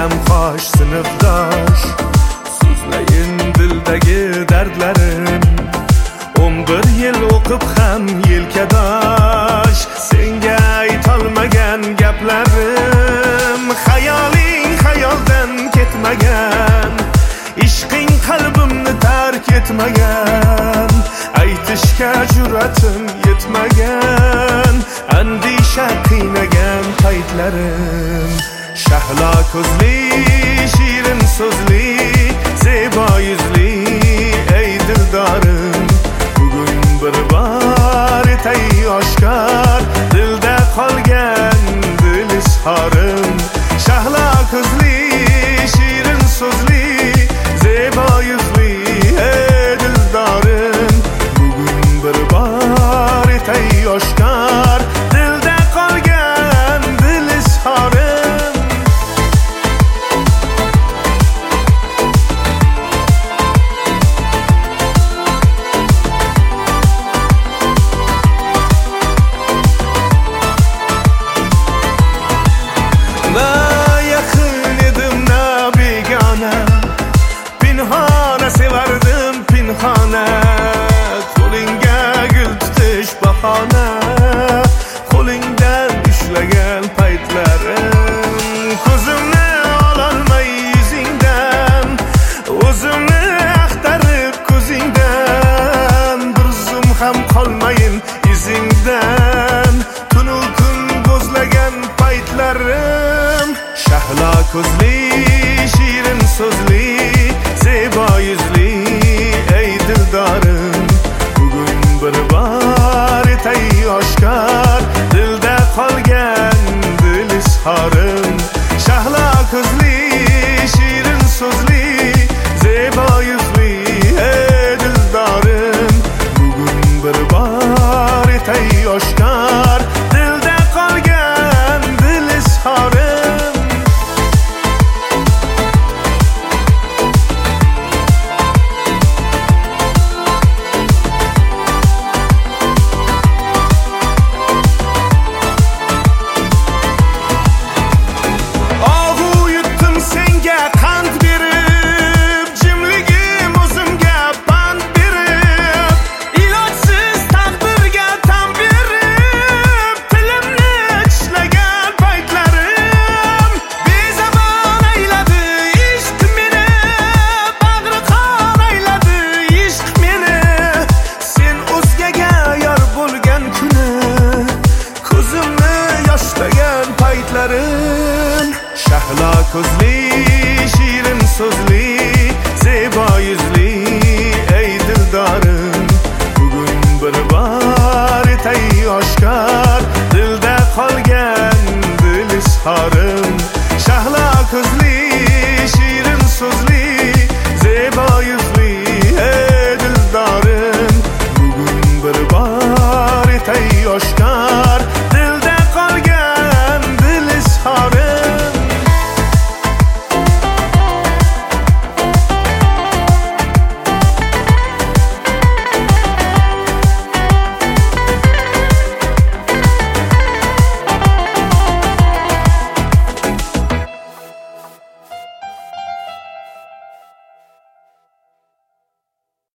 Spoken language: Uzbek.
desam xo'sh sinfdosh, so'zlayin dildagi dardlarim. 11 yil o'qib ham yelkadosh, senga aytolmagan gaplarim. Xayoling xayoldan ketmagan, ishqing qalbimni tark etmagan. Aytishga jur'atim yetmagan, andisha qiynagan paytlarim. Shahlo ko'zli, shirin so'zli, zebo yuzli ey dildorim. Bugun bir bor etay oshkor, dilda qolgan dil izhorim. Shahlo ko'zli, shirin so'zli, zebo yuzli ey dildorim. Bugun bir bor etay oshkor, dilda qolgan dil izhorim. Na yaqin edim na begona, pinhona sevardim pinhona. Qo'lingga gul tutish bahona, qo'lingdan ushlagan paytlarim. Ko'zimni ololmay yuzingdan, o'zimni axtarib ko'zingdan. Bir zum ham qolmayin izingdan, tunu kun bo'zlagan paytlarim. Shahlo ko'zli, shirin so'zli, zebo yuzli ey dildorim. Bugun bir bor etay oshkor, dilda qolgan dil izhorim. Shahlo ko'zli, shirin so'zli, zebo yuzli ey dildorim. Bugun bir bor etay oshkor, dilda qolgan dil izhorim. Shahlo ko'zli, shirin so'zli, zebo yuzli ey dildorim. Bugun bir bor etay oshkor, dilda qolgan dil izhorim. Shahlo ko'zli